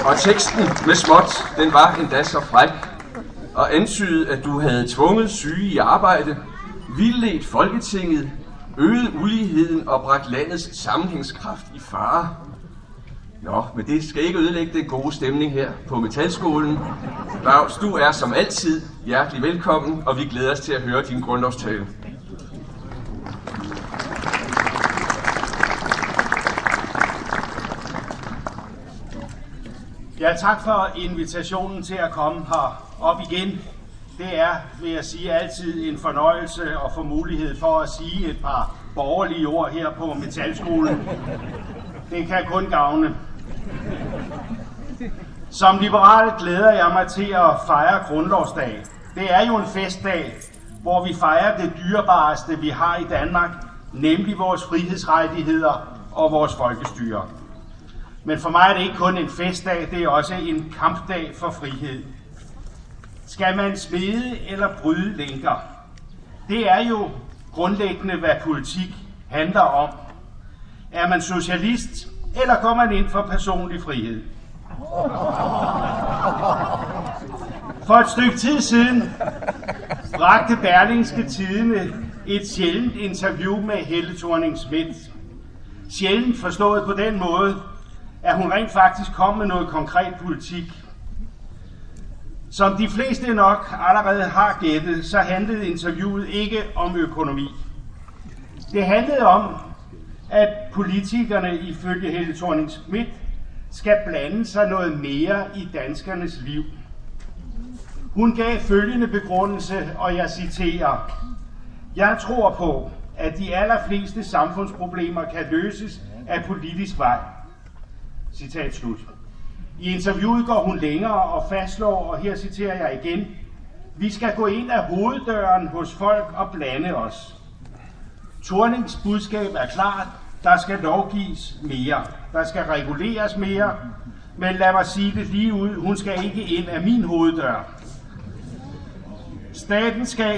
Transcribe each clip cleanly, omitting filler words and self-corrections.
Og teksten med småt, den var endda så fræk og antydede, at du havde tvunget syge i arbejde, vildledt Folketinget, øget uligheden og bragt landets sammenhængskraft i fare. Nå, men det skal ikke ødelægge den gode stemning her på Metalskolen. Laus, du er som altid hjertelig velkommen, og vi glæder os til at høre din grundlovstale. Ja, tak for invitationen til at komme her op igen. Det er, vil jeg sige, altid en fornøjelse at få mulighed for at sige et par borgerlige ord her på Metalskolen. Det kan kun gavne. Som liberal glæder jeg mig til at fejre Grundlovsdag. Det er jo en festdag, hvor vi fejrer det dyrebareste, vi har i Danmark, nemlig vores frihedsrettigheder og vores folkestyre. Men for mig er det ikke kun en festdag, det er også en kampdag for frihed. Skal man smede eller bryde lænker? Det er jo grundlæggende, hvad politik handler om. Er man socialist, eller går man ind for personlig frihed? For et stykke tid siden bragte Berlingske Tidende et sjældent interview med Helle Thorning-Schmidt. Sjældent forstået på den måde, at hun rent faktisk kom med noget konkret politik. Som de fleste nok allerede har gættet, så handlede interviewet ikke om økonomi. Det handlede om, at politikerne ifølge Helle Thorning-Schmidt skal blande sig noget mere i danskernes liv. Hun gav følgende begrundelse, og jeg citerer: "Jeg tror på, at de allerfleste samfundsproblemer kan løses af politisk vej." Citat slut. I interviewet går hun længere og fastslår, og her citerer jeg igen: "Vi skal gå ind ad hoveddøren hos folk og blande os." Thornings budskab er klart: der skal lovgives mere, der skal reguleres mere, men lad mig sige det lige ud, hun skal ikke ind ad min hoveddør. Staten skal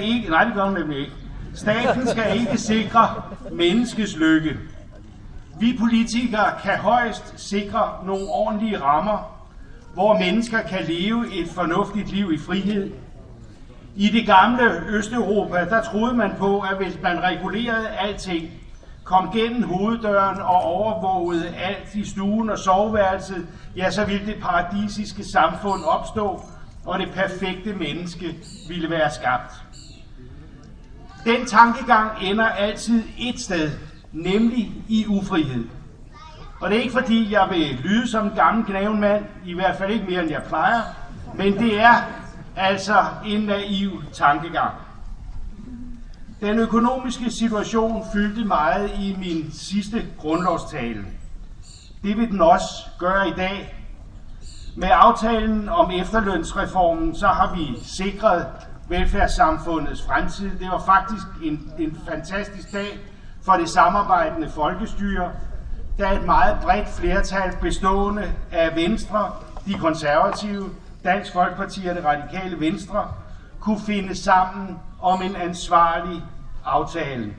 ikke sikre menneskets lykke. Vi politikere kan højst sikre nogle ordentlige rammer, hvor mennesker kan leve et fornuftigt liv i frihed. I det gamle Østeuropa, der troede man på, at hvis man regulerede alting, kom gennem hoveddøren og overvågede alt i stuen og soveværelset, ja, så ville det paradisiske samfund opstå, og det perfekte menneske ville være skabt. Den tankegang ender altid et sted, nemlig i ufrihed. Og det er ikke fordi, jeg vil lyde som en gammel gnaven mand, i hvert fald ikke mere end jeg plejer, men det er altså en naiv tankegang. Den økonomiske situation fyldte meget i min sidste grundlovstale. Det vil den også gøre i dag. Med aftalen om efterlønsreformen, så har vi sikret velfærdssamfundets fremtid. Det var faktisk en fantastisk dag for det samarbejdende folkestyre, da et meget bredt flertal bestående af Venstre, de konservative, Dansk Folkeparti og det radikale Venstre kunne finde sammen om en ansvarlig aftale.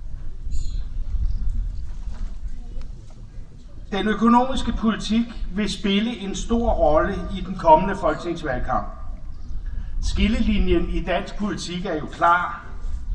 Den økonomiske politik vil spille en stor rolle i den kommende folketingsvalgkamp. Skillelinjen i dansk politik er jo klar.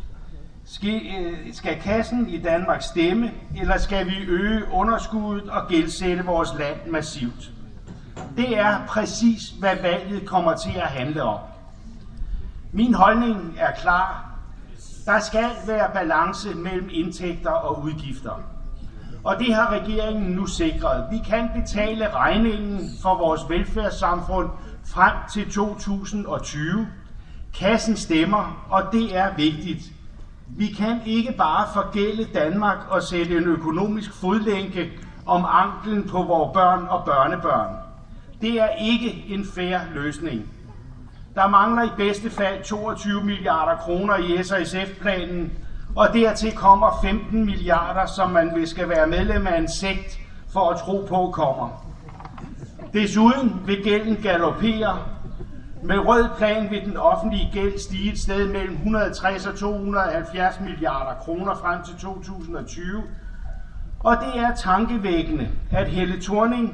Skal kassen i Danmark stemme, eller skal vi øge underskuddet og gældsætte vores land massivt? Det er præcis, hvad valget kommer til at handle om. Min holdning er klar. Der skal være balance mellem indtægter og udgifter. Og det har regeringen nu sikret. Vi kan betale regningen for vores velfærdssamfund frem til 2020. Kassen stemmer, og det er vigtigt. Vi kan ikke bare forgælde Danmark og sætte en økonomisk fodlænke om anklen på vores børn og børnebørn. Det er ikke en fair løsning. Der mangler i bedste fald 22 milliarder kroner i S&SF-planen, og dertil kommer 15 milliarder, som man skal være medlem af en sekt for at tro på kommer. Desuden vil gælden galopere. Med rød plan vil den offentlige gæld stige et sted mellem 160 og 270 milliarder kroner frem til 2020. Og det er tankevækkende, at Helle Thorning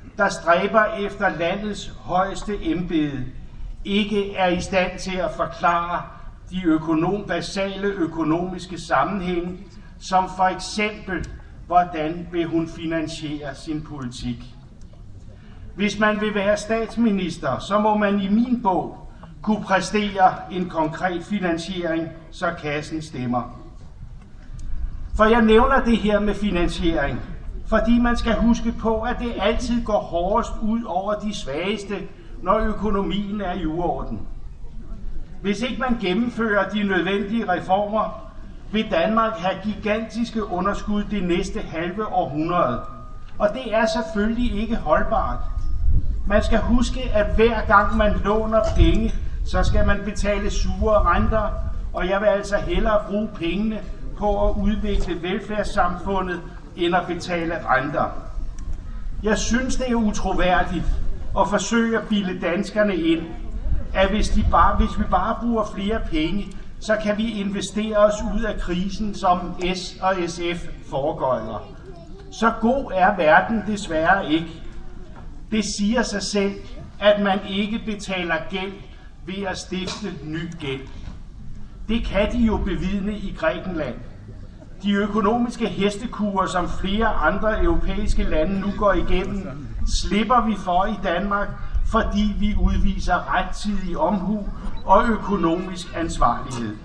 der stræber efter landets højeste embede, ikke er i stand til at forklare de basale økonomiske sammenhænge, som for eksempel, hvordan vil hun finansiere sin politik. Hvis man vil være statsminister, så må man i min bog kunne præstere en konkret finansiering, så kassen stemmer. For jeg nævner det her med finansiering, fordi man skal huske på, at det altid går hårdest ud over de svageste, når økonomien er i uorden. Hvis ikke man gennemfører de nødvendige reformer, vil Danmark have gigantiske underskud det næste halve århundrede. Og det er selvfølgelig ikke holdbart. Man skal huske, at hver gang man låner penge, så skal man betale sure renter, og jeg vil altså hellere bruge pengene på at udvikle velfærdssamfundet, end at betale renter. Jeg synes, det er utroværdigt at forsøge at bilde danskerne ind, at hvis vi bare bruger flere penge, så kan vi investere os ud af krisen, som S og SF foregøjler. Så god er verden desværre ikke. Det siger sig selv, at man ikke betaler gæld ved at stifte ny gæld. Det kan de jo bevidne i Grækenland. De økonomiske hestekurer, som flere andre europæiske lande nu går igennem, slipper vi for i Danmark, fordi vi udviser rettidig omhu og økonomisk ansvarlighed.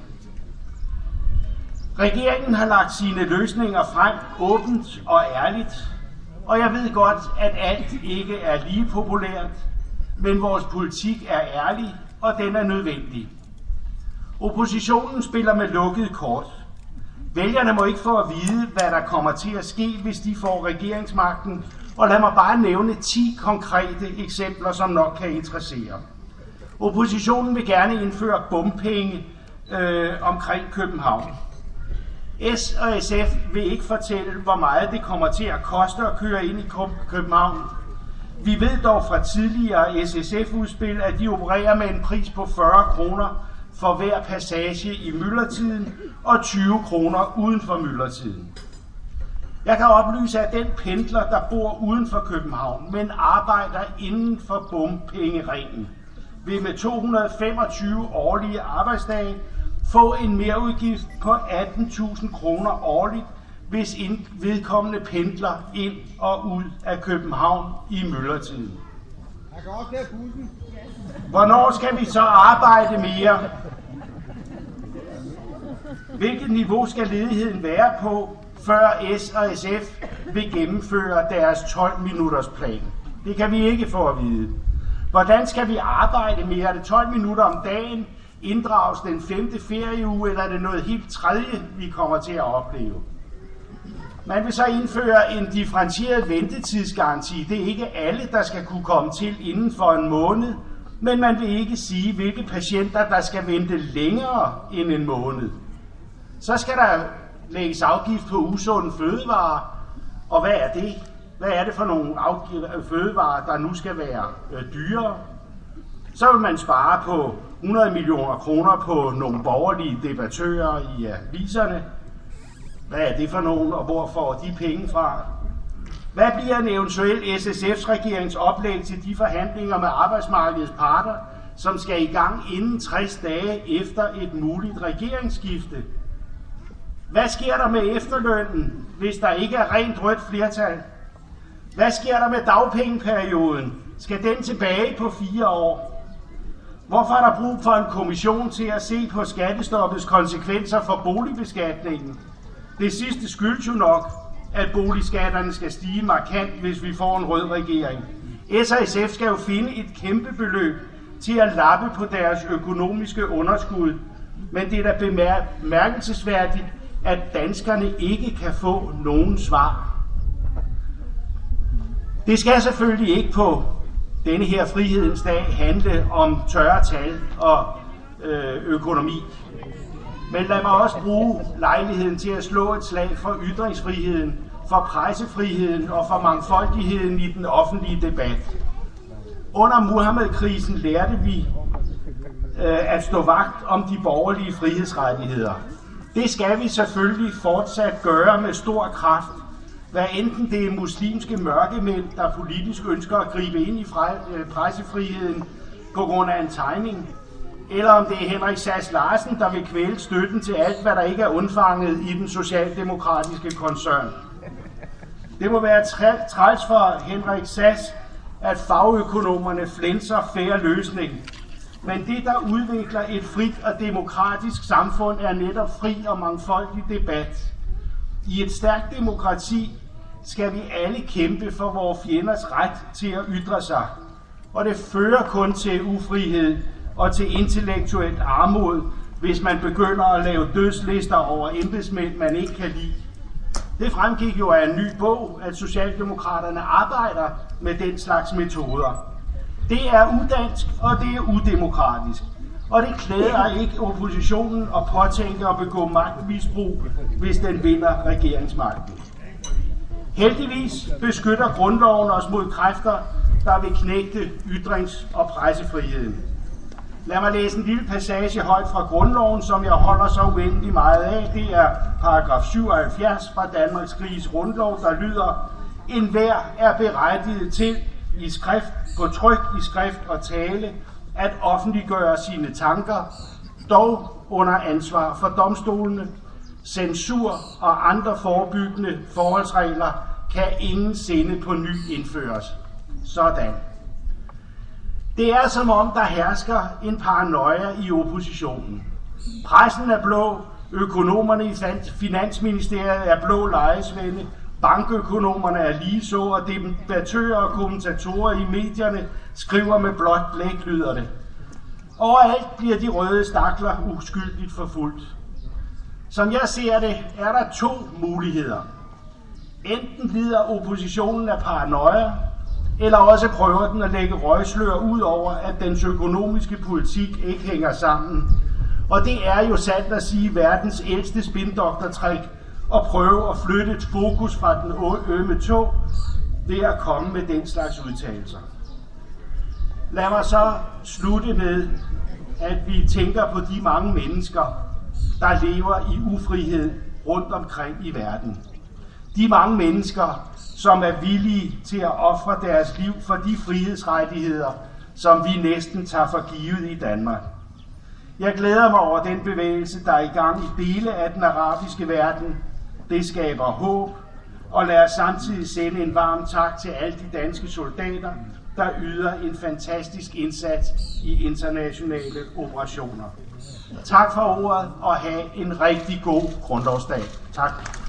Regeringen har lagt sine løsninger frem åbent og ærligt, og jeg ved godt, at alt ikke er lige populært, men vores politik er ærlig, og den er nødvendig. Oppositionen spiller med lukkede kort. Vælgerne må ikke få at vide, hvad der kommer til at ske, hvis de får regeringsmagten, og lad mig bare nævne 10 konkrete eksempler, som nok kan interessere. Oppositionen vil gerne indføre bompenge omkring København. S og SF vil ikke fortælle, hvor meget det kommer til at koste at køre ind i København. Vi ved dog fra tidligere SSF-udspil, at de opererer med en pris på 40 kroner for hver passage i myldretiden og 20 kroner uden for myldretiden. Jeg kan oplyse, at den pendler, der bor uden for København, men arbejder inden for bompengeringen, vil med 225 årlige arbejdsdage få en merudgift på 18.000 kroner årligt, hvis vedkommende pendler ind og ud af København i myldretiden. Hvornår skal vi så arbejde mere? Hvilket niveau skal ledigheden være på, før S og SF vil gennemføre deres 12-minutters plan? Det kan vi ikke få at vide. Hvordan skal vi arbejde mere? Er det 12 minutter om dagen? Inddrages den 5. ferieuge, eller er det noget helt tredje, vi kommer til at opleve? Man vil så indføre en differentieret ventetidsgaranti. Det er ikke alle, der skal kunne komme til inden for en måned, men man vil ikke sige, hvilke patienter, der skal vente længere end en måned. Så skal der lægges afgift på usunde fødevarer. Og hvad er det? Hvad er det for nogle fødevarer, der nu skal være dyrere? Så vil man spare på 100 millioner kroner på nogle borgerlige debattører i aviserne. Hvad er det for nogen, og hvor får de penge fra? Hvad bliver en eventuel SSF's regerings oplæg til de forhandlinger med arbejdsmarkedets parter, som skal i gang inden 60 dage efter et muligt regeringsskifte? Hvad sker der med efterlønnen, hvis der ikke er rent rødt flertal? Hvad sker der med dagpengeperioden? Skal den tilbage på 4 år? Hvorfor er der brug for en kommission til at se på skattestoppets konsekvenser for boligbeskatningen? Det sidste skyldes jo nok, at boligskatterne skal stige markant, hvis vi får en rød regering. S og SF skal jo finde et kæmpe beløb til at lappe på deres økonomiske underskud, men det er da bemærkelsesværdigt, at danskerne ikke kan få nogen svar. Det skal selvfølgelig ikke på denne her frihedens dag handle om tørre tal og økonomi. Men lad mig også bruge lejligheden til at slå et slag for ytringsfriheden, for pressefriheden og for mangfoldigheden i den offentlige debat. Under Muhammed-krisen lærte vi at stå vagt om de borgerlige frihedsrettigheder. Det skal vi selvfølgelig fortsat gøre med stor kraft, hvad enten det er muslimske mørkemænd, der politisk ønsker at gribe ind i pressefriheden på grund af en tegning, eller om det er Henrik Sass Larsen, der vil kvæle støtten til alt, hvad der ikke er undfanget i den socialdemokratiske koncern. Det må være træls for Henrik Sass, at fagøkonomerne flænser fair løsning. Men det, der udvikler et frit og demokratisk samfund, er netop fri og mangfoldig debat. I et stærkt demokrati skal vi alle kæmpe for vores fjenders ret til at ytre sig. Og det fører kun til ufrihed og til intellektuelt armod, hvis man begynder at lave dødslister over embedsmænd, man ikke kan lide. Det fremgik jo af en ny bog, at Socialdemokraterne arbejder med den slags metoder. Det er udansk, og det er udemokratisk. Og det klæder ikke oppositionen at påtænke at begå magtmisbrug, hvis den vinder regeringsmagten. Heldigvis beskytter grundloven os mod kræfter, der vil knægte ytrings- og pressefriheden. Lad mig læse en lille passage højt fra grundloven, som jeg holder så uendelig meget af. Det er paragraf 77 fra Danmarks Riges Grundlov, der lyder: enhver er berettiget til i skrift, på tryk, i skrift og tale, at offentliggøre sine tanker, dog under ansvar for domstolene. Censur og andre forebyggende forholdsregler kan ingen sinde på ny indføres. Sådan. Det er som om, der hersker en paranoia i oppositionen. Pressen er blå, økonomerne i Finansministeriet er blå lejesvende, bankøkonomerne er ligeså, og debattører og kommentatorer i medierne skriver med blåt blæk, lyder det. Overalt bliver de røde stakler uskyldigt forfulgt. Som jeg ser det, er der to muligheder. Enten lider oppositionen af paranoia, eller også prøver den at lægge røgslør ud over, at dens økonomiske politik ikke hænger sammen. Og det er jo sandt at sige verdens ældste spindoktortrik at prøve at flytte et fokus fra den ømme tog ved at komme med den slags udtalelser. Lad mig så slutte med, at vi tænker på de mange mennesker, der lever i ufrihed rundt omkring i verden. De mange mennesker, som er villige til at ofre deres liv for de frihedsrettigheder, som vi næsten tager for givet i Danmark. Jeg glæder mig over den bevægelse, der er i gang i dele af den arabiske verden. Det skaber håb, og lad os samtidig sende en varm tak til alle de danske soldater, der yder en fantastisk indsats i internationale operationer. Tak for ordet, og have en rigtig god grundlovsdag. Tak.